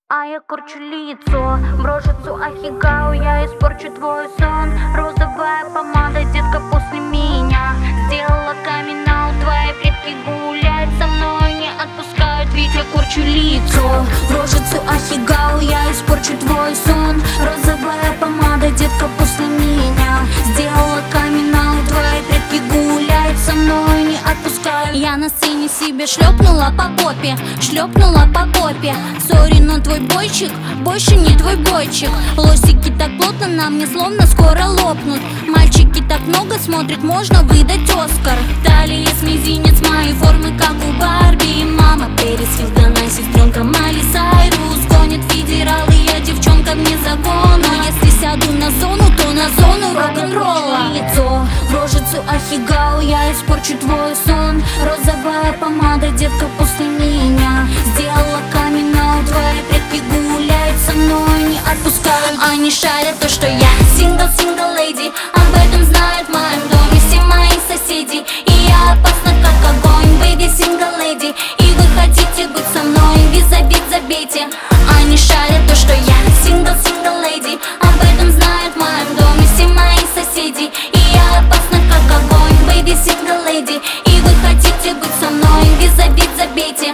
А я корчу лицо, брошицу ахигау, я испорчу твой сон. Розовая помада, детка, после меня сделала камин-аут. Твои предки гуляют со мной, не отпускают, ведь я корчу лицо. Брошицу ахигау, я испорчу твой сон. Розовая помада, детка, после меня сделала камин-аут. Твои предки гуляют со мной, не отпускают. Я на сцене себе шлепнула по попе, шлепнула по попе. Сори, но твой бойчик больше не твой бойчик. Лосики так плотно на мне, словно скоро лопнут. Мальчики так много смотрят, можно выдать Оскар. Талия с мизинец, моей формы, как у Барби. Мама Пэрис Хилтон, сестренка Майли Сайрус. Гонят федералы, я девчонка вне загона. Но если сяду на зону, то на зону рок-н-ролла. Лицо, в рожицу ахигау, я испорчу твой сон. Розовая помада, детка, после меня сделала камин-аут. Твои предки гуляют со мной, не отпускают. Они шарят то, что я сингл леди. Об этом знают в моем доме все мои соседи. И я опасна, как огонь, бэйби, сингл леди. И вы хотите быть со мной, без обид забейте. Они шарят то, что я сингл леди. Об этом знают в моем доме все мои соседи. И я опасна, как огонь, бэйби, сингл леди. И вы хотите быть со мной, без обид забейте.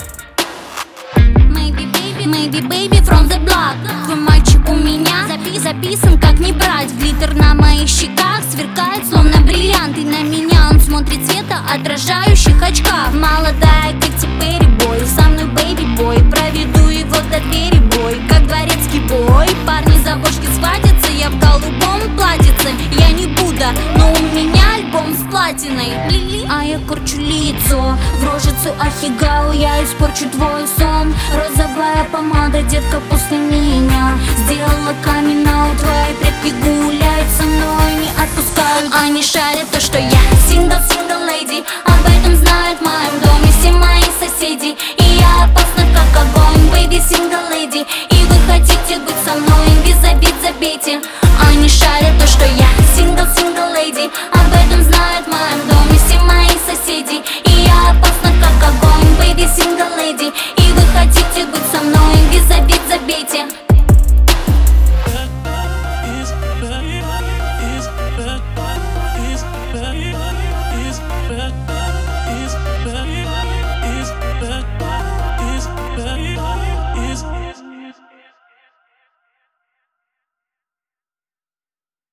Maybe baby from the block. Твой мальчик у меня записан как не брать. Глиттер на моих щеках сверкает, словно бриллиант. И на меня он смотрит цвета отражающих очках. Молодая Кэти Перри бой, со мной бэйби бой. Проведу